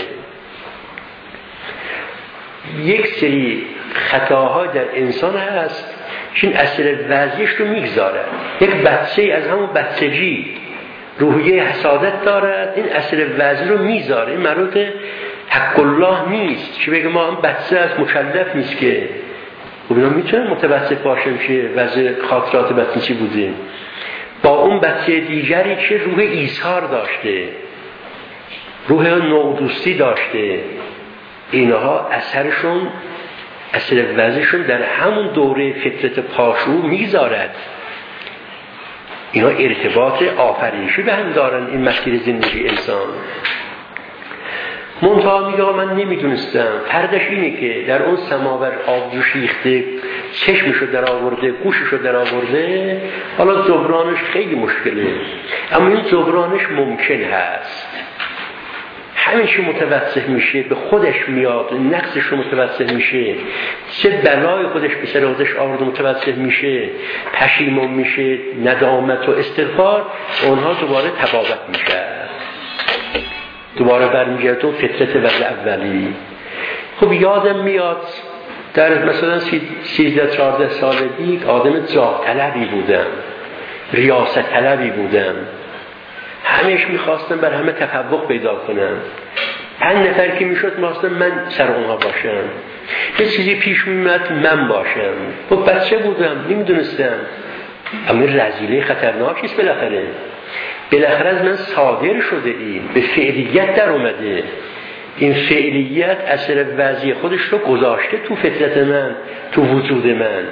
یک سری خطاها در انسان هست که این اثر وضعیش رو میگذاره. یک بچه از همون بچگی روحیه حسادت دارد، این اثر وضعی رو میذاره. این مربوط حق الله نیست که بگه ما هم بچه از مکلف نیست که خب اینا میتونن متوسط باشن که وضع خاطرات بچگی بوده. با اون بچه دیگری که روح ایثار داشته، روح نودوستی داشته، اینها اثرشون، اثر وضعشون در همون دوره فطرت پاشو میگذارد. اینا ارتباط آفرینشی به هم دارن، این مسیر زندگی انسان. منتها میگه من نمیدونستم، فردش اینه که در اون سماور آب جوش ریخته، چشمشو در آورده، گوششو در آورده، حالا جبرانش خیلی مشکله، اما این جبرانش ممکن هست. همیشه متوسط میشه، به خودش میاد، نقصش رو متوسط میشه، چه بلای خودش به سر خودش آورده متوسط میشه، پشیمون میشه، ندامت و استغفار، اونها دوباره تبابت میشه، دوباره برمیگرده تو فطرت وضع اولی. خب یادم میاد در مثلا سیزده چهارده سالگی آدم جاه طلبی بودم، ریاست طلبی بودم، همیشه میخواستم بر همه تفوق پیدا کنم. پنج نفر که میشد میخواستم من سر اونها باشم، یه چیزی پیش میمد من باشم. خب بچه بودم نمیدونستم، اما رذیله خطرناکیست. بالاخره بالاخره از من صادر شده، این به فعلیت در اومده. این فعلیت اثر وضعی خودش رو گذاشته تو فطرت من، تو وجود من.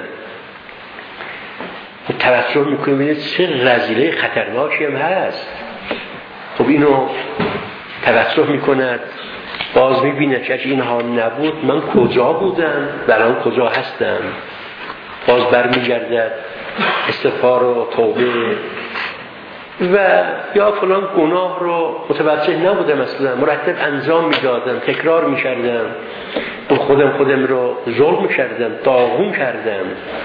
خب توجه میکنیم ببینید چه رذیله خطرناکی هم هست. خب اینو توجه میکند، باز میبینه که اگه اینها نبود من کجا بودم و الان کجا هستم. باز برمیگردد استغفار و توبه و یا فلان گناه رو متوجه نبودم، اصلا مرتب انجام میدادم، تکرار میکردم، خودم خودم رو ظلم میکردم، داغون کردم.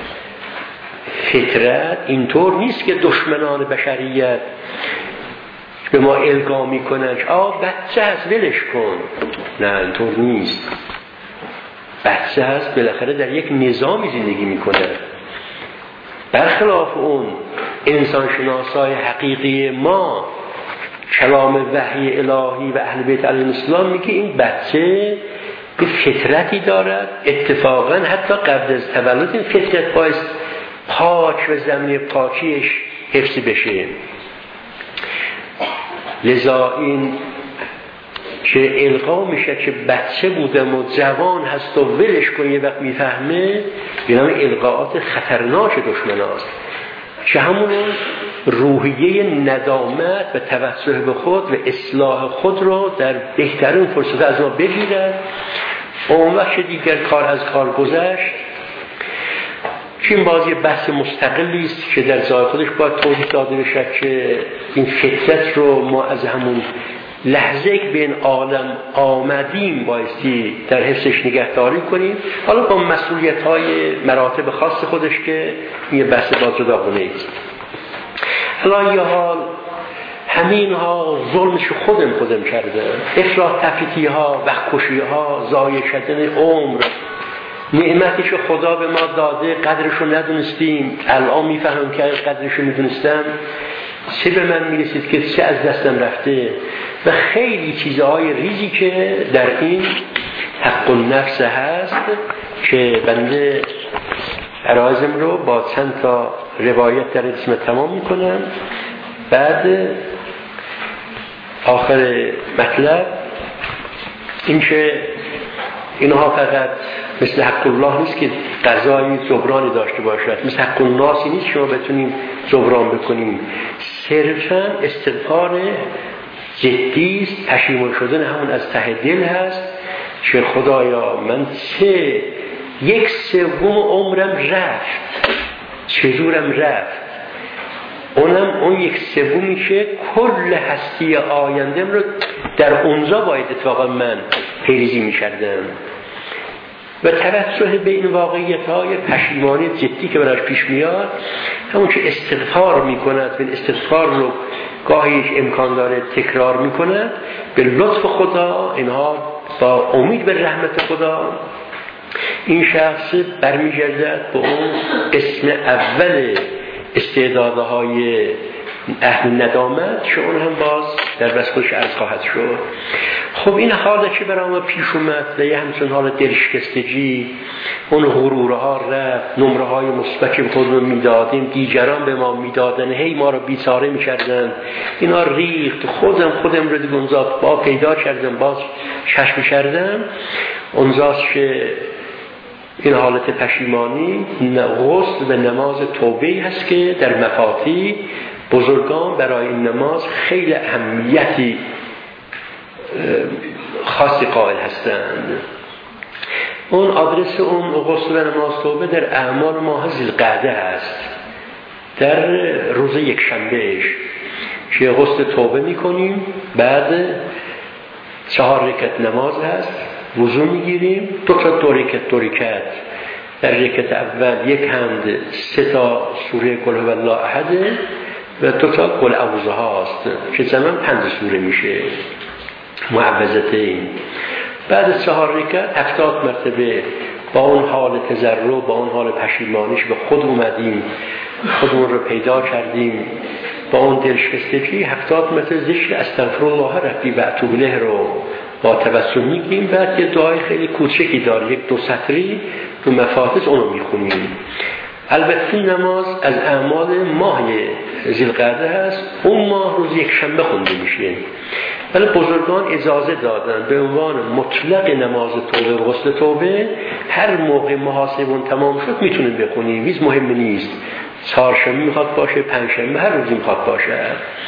فطرت اینطور نیست که دشمنان بشریت به ما القا میکنن که آه بچه هست ولش کن. نه اینطور نیست. بچه هست بالاخره در یک نظامی زندگی میکنه. برخلاف اون انسان شناسای حقیقی ما، کلام وحی الهی و اهل بیت علیهم السلام میگه این بچه به فطرتی دارد. اتفاقا حتی قبل از تولد این فطرت باید پاک و زمین پاکیش حفظ بشه. لذا این که القا میشه که بچه بودم و جوان هست و ولش کن، یه وقت میفهمه، به نام القاءات خطرناک دشمن هست که همون روحیه ندامت و توسل به خود و اصلاح خود رو در بهترین فرصت از ما بگیرن. اون وقت دیگر کار از کار گذشت که این بازی بحث مستقلی است که در ذات خودش باید توضیح داده بشه که این فطرت رو ما از همون لحظه که به این عالم آمدیم بایستی در حفظش نگهداری کنیم، حالا با مسئولیت های مراتب خاص خودش که این بحث باز جداگانه است. حالا یه حال همین ها ظلمش خودم خودم کردم، افراط تفریطی ها، وقت کشی ها، ضایع کردن عمر، نعمتی که خدا به ما داده قدرش رو ندونستیم، الان میفهمم که قدرش رو میدونستم چه به من میرسید که چه از دستم رفته و خیلی چیزهای ریزی که در این حق النفس هست که بنده عرایزم رو با چند تا روایت در اسم تمام میکنم. بعد آخر مطلب این که اینها فقط مثل حق الله نیست که قضایی جبرانی داشته باشد، مثل حق الناسی نیست که ما بتونیم جبران بکنیم. صرفاً استغفار جدی است، پشیمون شدن همون از ته دل هست که خدایا من چه یک سوم عمرم رفت، چجورم رفت، اونم اون یک سومی که کل هستی آیندم رو در اونجا باید اتفاقا من پیریزی می‌کردن و توسط به این واقعیت‌های پشیمانی جدی که براش پیش میاد، همون که استغفار می‌کند و استغفار رو گاهی امکان داره تکرار می‌کند، به لطف خدا اینها با امید به رحمت خدا این شخص برمیگردد به اون قسم اول استعدادهای اهل ندامت که اون هم باز در بس خودش عرض خواهد شد. خب این حالا که برای ما پیش اومد و یه همچون حال دلشکستگی، اون غرورها رفت، نمره های مثبت خودمون میدادیم، دیگران به ما میدادن، هی ما رو بیچاره میکردن، اینا ریخت، خودم خودم رو دیگه اونزاد با پیدا کردم، باز چشم کردم، اونزاست که این حالت پشیمانی غسل و نماز توبه هست که در مفاتی بزرگان برای این نماز خیلی اهمیتی خاصی قائل هستند. اون آدرس اون غسل و نماز توبه در اعمال ماه ذوالقعده هست، در روز یک شنبهش که غسل توبه میکنیم، بعد چهار رکعت نماز هست، وضو میگیریم، دو تا دو رکعت دو رکعت، در رکعت اول یک حمد، سه تا سوره قل هو الله احد و دو تا قل اعوذ هاست که زمان پنج سوره میشه معوذتین. بعد چهار رکعت هفتاد مرتبه با اون حال تضرع، با اون حال پشیمانیش به خود اومدیم، خودمون رو پیدا کردیم، با اون دلشکستگی هفتاد مرتبه ذکر استغفرالله ربی و اتوب الیه رو با تبسم میگیم. بعد یه دعای خیلی کوچکی داره، یک دو سطری تو مفاتیح اونو میخونیم. البته نماز از اعمال ماه ذوالقعده هست، اون ماه روز یک شنبه خونده میشه، ولی بزرگان اجازه دادن به عنوان مطلق نماز توبه و غسل توبه هر موقع محاسبون تمام شد میتونیم بخونیم، هیچ مهم نیست، چهارشنبه میخواد باشه، پنجشنبه، هر روزی میخواد باشه.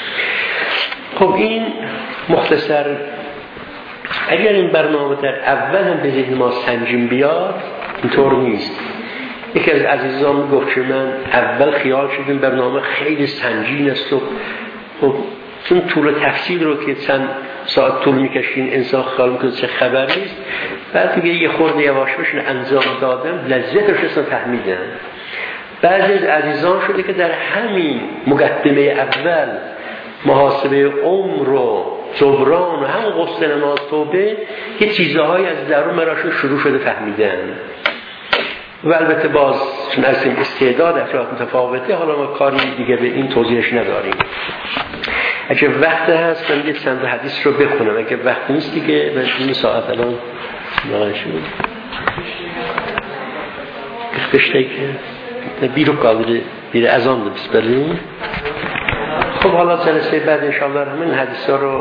خب این مختصر، اگر این برنامه در اول هم به ذهن ما سنجیم بیاد، اینطور نیست. یکی از عزیزان میگفت که من اول خیال شدیم برنامه خیلی سنگین است و خب چون طول تفصیل رو که چند ساعت طول میکشین انسان خیال میکنه چه خبری است، بعد میگه یه خورده یواش بشن انجام دادم، لذتش اصلا فهمیدن. بعضی از عزیزان شده که در همین مقدمه اول محاسبه عمر و جبران و هم غسل نماز توبه یه چیزهایی از درون مراشون شروع شده فهمیدن. و البته باز چون از این استعداد افراد متفاوته، حالا ما کاری دیگه به این توضیحش نداریم. اگه وقت هست من یه چند حدیث رو بخونم، اگه وقت نیست دیگه من این ساعت الان نقل شد بشته که بیرو قادر بیره از آن بس بریم. خب حالا جلسه بعد انشاءالله همین حدیث ها رو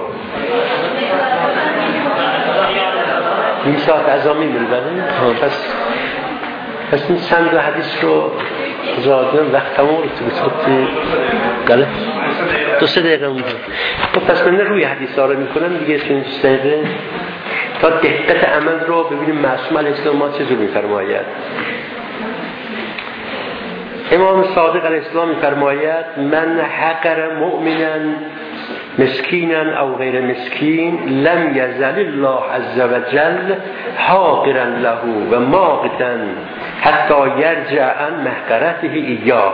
این ساعت از آن میمونه بریم. پس پس این چند حدیث رو زادم وقت تمام رو تو گله دو سه دقیقه مونده. خب پس من روی حدیث ها رو میکنم دیگه تو این سه دقیقه تا دقت عمل رو ببینیم معصوم علیه السلام ما چه جور میفرماید. امام صادق علیه السلام میفرماید من حقر مؤمنا مسکینا او غیر مسکین لم یزل الله عز وجل حاقرا له و ماقتا حتی یرجع عن محقرته ایاه.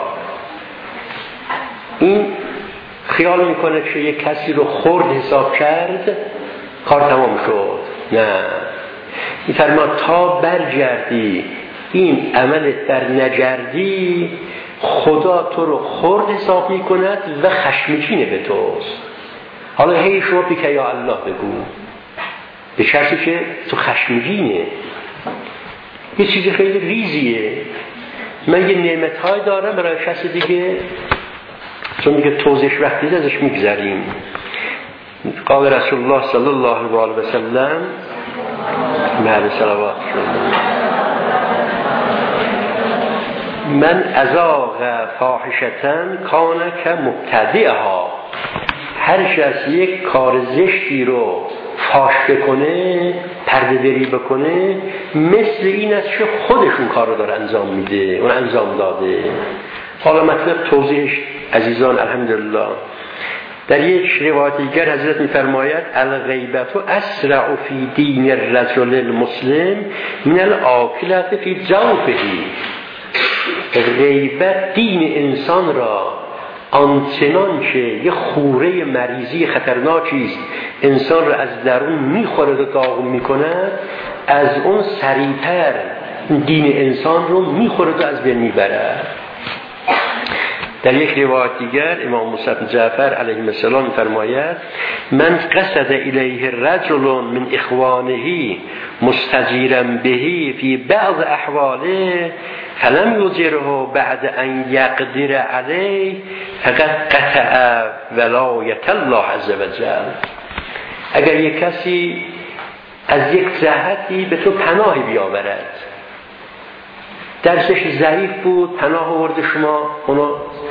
این خیال میکنه که یک کسی رو خرد حساب کرد کار تمام شد. نه، میفرماید تا برگردی این عملت در نجردی خدا تو رو خرد حساب میکند و خشمگینه به توست. حالا هی شما بکه یا الله بگو، به شرطی که تو خشمگینه، یه چیز خیلی ریزیه. من یه نعمت‌های دارم برای کسی دیگه، چون دیگه توضیحش وقتی ازش میگذریم. قال رسول الله صلی الله علیه و سلم مهد صلوات من ازاغ فاحشتن کانه که مبتدعها، هر شخص یک کار زشتی رو فاش بکنه، پرده دری بکنه، مثل این است که خودشون کار رو داره انجام میده، اون انجام داده. حالا مطلب توضیحش عزیزان الحمدلله در یک روایت دیگر حضرت می‌فرماید الغیبت اسرع فی دین الرجل المسلم من الاکلة فی جوفه. غیبت دین انسان را آنچنان که یه خوره مریضی خطرناکی است انسان را از درون میخوره و داغون میکنه، از اون سریعتر دین انسان رو میخوره و از بین میبره. در یک روایت دیگر امام موسی بن جعفر علیه السلام فرماید من قصد الیه رجل من اخوانه مستجیرا به فی بعض احواله فلم یجره بعد ان یقدر علیه فقد قطع ولایت الله عز وجل. اگر یک کسی از یک جهتی به تو پناهی بیاورد، درسش ضعیف بود، پناه آورد، شما اونو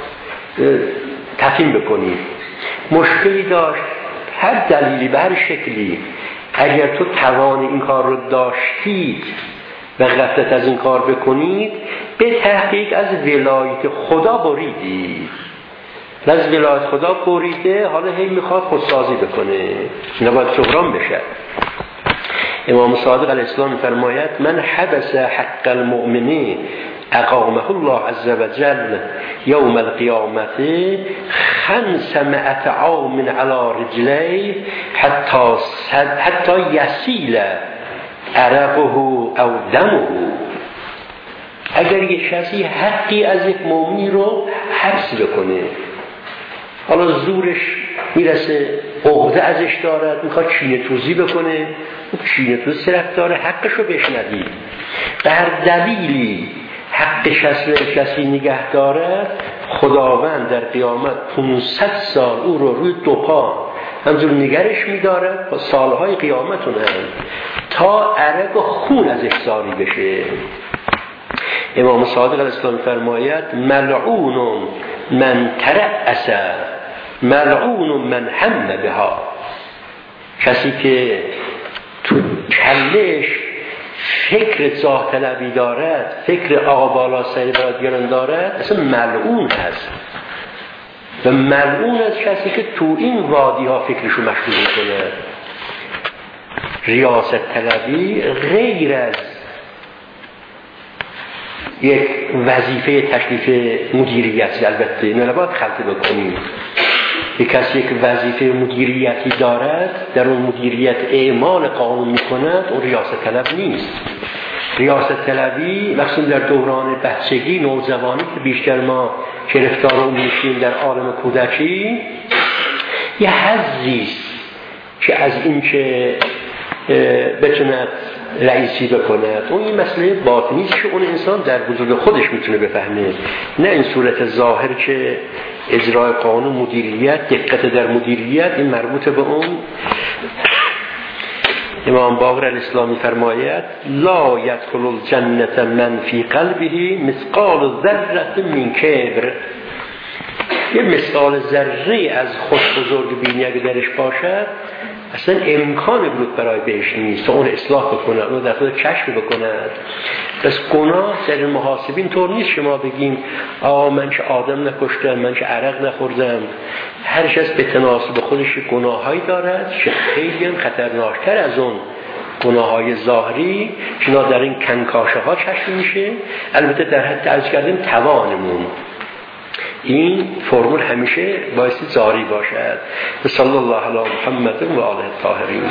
تفهیم بکنید، مشکلی داشت، هر دلیلی به هر شکلی، اگر تو توان این کار رو داشتید و غفلت از این کار بکنید، به تحقیق از ولایت خدا بریدید. از ولایت خدا بریده، حالا هی میخواد خودسازی بکنه، نباید جبران بشه. امام صادق علیه السلام فرماید من حبس حق المؤمنین اقامه الله عز وجل یوم القیامت خمسمائة عام على رجلی حتی حتی یسیل عرقه او دمه. اگر یک کسی حقی از یک مؤمنی رو حبس بکنه، حالا زورش میرسه، عقده ازش دارد، میخواد چینه توزی بکنه، چینه توزی طرف داره، حقش رو بشنوید، به هر دلیلی حق کسی نگه دارد، خداوند در قیامت پانصد سال او رو روی دو پا همزور نگرش میدارد با سالهای قیامتون هم تا عرق خون ازش ساری بشه. امام صادق علیه السلام فرماید ملعون من ترأس ملعون من هم بها. کسی که تو کلش فکر جاه طلبی دارد، فکر آقا بالا سری برادیان دارد، اصلا ملعون هست. و ملعون از کسی که تو این وادی ها فکرشو مشغول کنه. ریاست طلبی غیر از یک وظیفه تکلیف مدیریتی، البته نباید خلطه بکنیم. یک کسی یک وظیفه مدیریتی دارد، در اون مدیریت اعمال قانون میکند، اون ریاست طلب نیست. ریاست طلبی مخصوصا در دوران بچگی، نوجوانی که بیشتر ما گرفتار اون میشیم در عالم کودکی، یه حظیست که از این که بتوند رئیسی بکند، اون این مسئله باطنیست که اون انسان در وجود خودش میتونه بفهمه، نه این صورت ظاهر که اجرای قانون، مدیریت، دقت در مدیریت، این مربوط به اون. امام باقر الاسلامی فرماید لا یدخل الجنة من فی قلبه مثقال ذره من کبر. یه مثقال ذره از خود بزرگ بینی اگه درش باشد، اصلا امکان ورود برای بهش نیست تا اون اصلاح بکنه، اون در خود کشف بکنه. پس گناه در محاسبین طور نیست شما بگیم آقا من که آدم نکشتم، من که عرق نخوردم. هر کس به تناسب خودش گناهایی دارد که خیلی هم خطرناکتر از اون گناههای ظاهری که در این کنکاشه ها کشف میشه. البته در حد عرض کردیم توانمون این فرمول همیشه بایستی جاری باشد. صلی الله علی محمد و آله الطاهرین.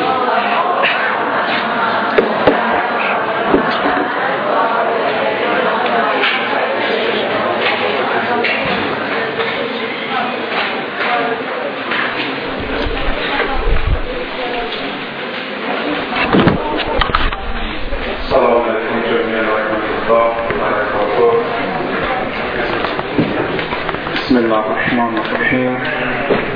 سلام علیکم جمعیان و رحمت الله و برکاته. بسم الله الرحمن الرحیم.